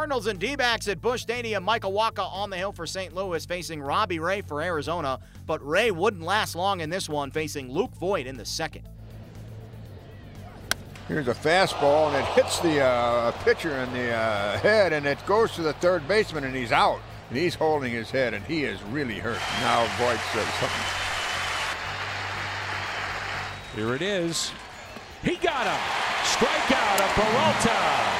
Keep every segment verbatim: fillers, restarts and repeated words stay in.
Cardinals and D-backs at Busch Stadium. Michael Wacha on the hill for Saint Louis, facing Robbie Ray for Arizona. But Ray wouldn't last long in this one, facing Luke Voit in the second. Here's a fastball, and it hits the uh, pitcher in the uh, head, and it goes to the third baseman, and he's out. And he's holding his head, and he is really hurt. Now Voit says something. Here it is. He got him. Strikeout of Peralta.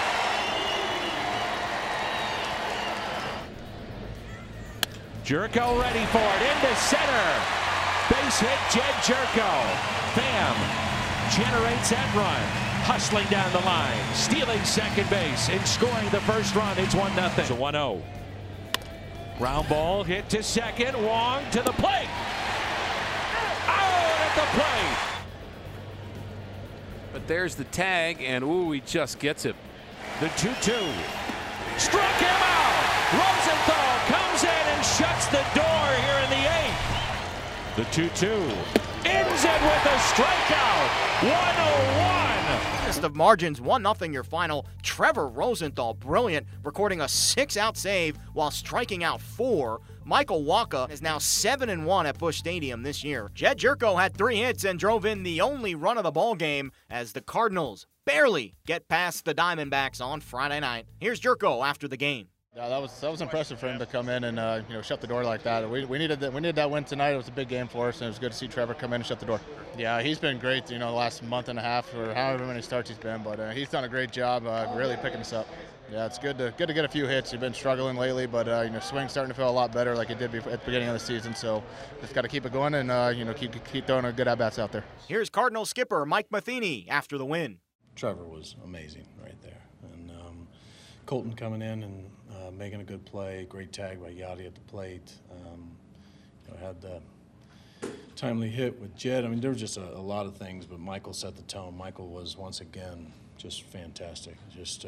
Gyorko ready for it, into center. Base hit, Jedd Gyorko. Pham generates that run. Hustling down the line, stealing second base, and scoring the first run. It's one nothing. It's a one oh. Ground ball hit to second. Wong to the plate. Out at the plate. But there's the tag, and ooh, he just gets it. The two two. Struck him out. Rosenthal comes in and shuts the door here in the eighth. The two two. Ends it with a strikeout. one oh one. List of margins, one nothing your final. Trevor Rosenthal, brilliant, recording a six-out save while striking out four. Michael Wacha is now seven and one at Busch Stadium this year. Jedd Gyorko had three hits and drove in the only run of the ball game as the Cardinals barely get past the Diamondbacks on Friday night. Here's Gyorko after the game. Yeah, that was that was impressive for him to come in and uh, you know, shut the door like that. We, we needed that we needed that win tonight. It was a big game for us, and it was good to see Trevor come in and shut the door. Yeah, he's been great. You know, the last month and a half or however many starts he's been, but uh, he's done a great job, uh, really picking us up. Yeah, it's good to good to get a few hits. He's been struggling lately, but uh, you know, swing's starting to feel a lot better like it did at the beginning of the season. So just got to keep it going and uh, you know, keep keep throwing a good at bats out there. Here's Cardinal skipper Mike Matheny after the win. Trevor was amazing right there, and um, Colton coming in and uh, making a good play, great tag by Yadi at the plate. Um, you know, had the timely hit with Jedd. I mean, there was just a, a lot of things, but Michael set the tone. Michael was once again just fantastic, just uh,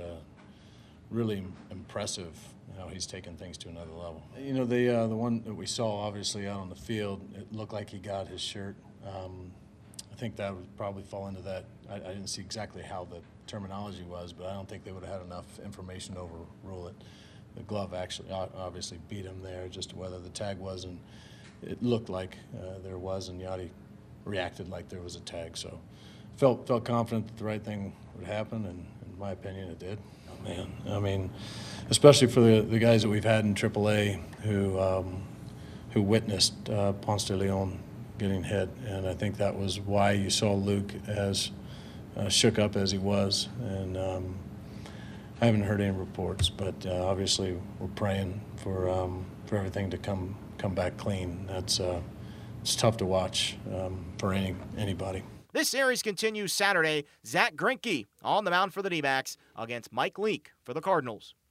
really impressive how he's taken things to another level. You know, the uh, the one that we saw obviously out on the field, it looked like he got his shirt. Um, I think that would probably fall into that. I, I didn't see exactly how the terminology was, but I don't think they would have had enough information to overrule it. The glove actually obviously beat him there, just whether the tag was, and it looked like uh, there was, and Yadi reacted like there was a tag. So felt felt confident that the right thing would happen, and in my opinion, it did. Oh, man, I mean, especially for the, the guys that we've had in triple A who um, who witnessed uh, Ponce de Leon getting hit, and I think that was why you saw Luke as uh, shook up as he was. And um, I haven't heard any reports, but uh, obviously we're praying for um, for everything to come come back clean. That's uh, it's tough to watch um, for any anybody. This series continues Saturday. Zack Greinke on the mound for the D-backs against Mike Leake for the Cardinals.